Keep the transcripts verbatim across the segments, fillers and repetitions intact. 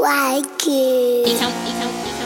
like it.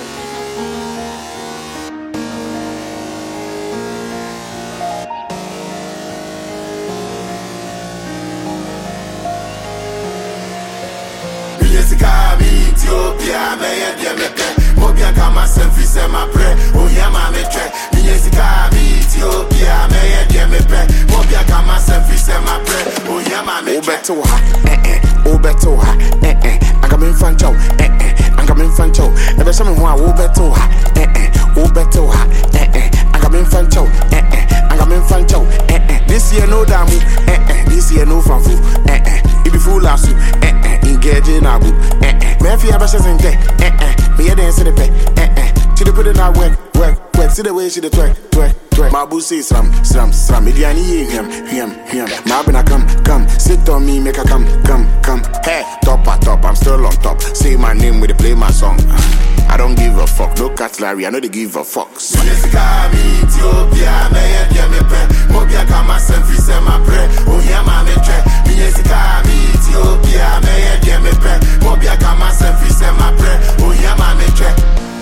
Ethiopia, me and them, Mobia Kama Senfi, my prayer. Oh, yeah, my track. Ethiopia, me and them, Mobia Kama Senfi, my prayer. Oh, yeah, my track. Oh, better, eh, eh, oh, better, eh, eh. I got me fancho, eh, eh. I got me fancho. Ever some one, oh, better, eh, eh, oh, better, eh, eh. I got me fancho, eh, eh. I got me fancho, eh, eh. This year, no damn, eh, eh. This year, no fanfu, eh, eh. It be full of soup, eh, eh. Engaging abu, eh, eh. Man, fi abashes in there, eh, eh. Me a dance in the pay, eh, eh. She dey put in her work, work, work. See the way she dey twerk, twerk, twerk. My boo say slam, slam, slam. Me diani him, him, him. My bina come, come. Sit on me, make her come, come, come. Hey, top at top, I'm still on top. Say my name when they play my song. I don't give a fuck, no cutlery, I know they give a fuck. Ethiopia, me and them, Mobia Kama Senfi, my prayer. Oh, yeah, my track. Ethiopia, me and them, Mobia Kama Senfi, my prayer. Oh, yeah, my track.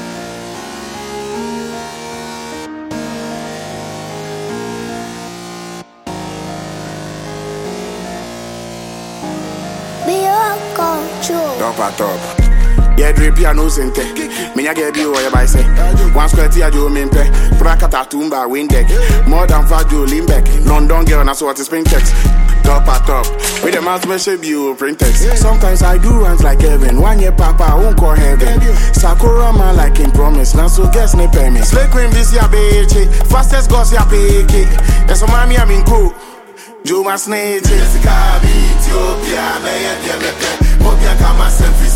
Top at top. Yeah, drip piano sente. Me get you or by say. One square tea you mean pay. Prakata tumba windeck. More than five you limbeck. London girl na so what is spring text. Top at top. With the mouth measure you print text. Sometimes I do runs like heaven. One year papa won't call heaven. Sakura man like in promise. Now so guess ne pay me. Slay cream this ya bitch. Fastest goss ya pick. Yes, so mommy I'm in cool. Joe my snake. Ethiopia, me and them, Mobia Kama Senfi.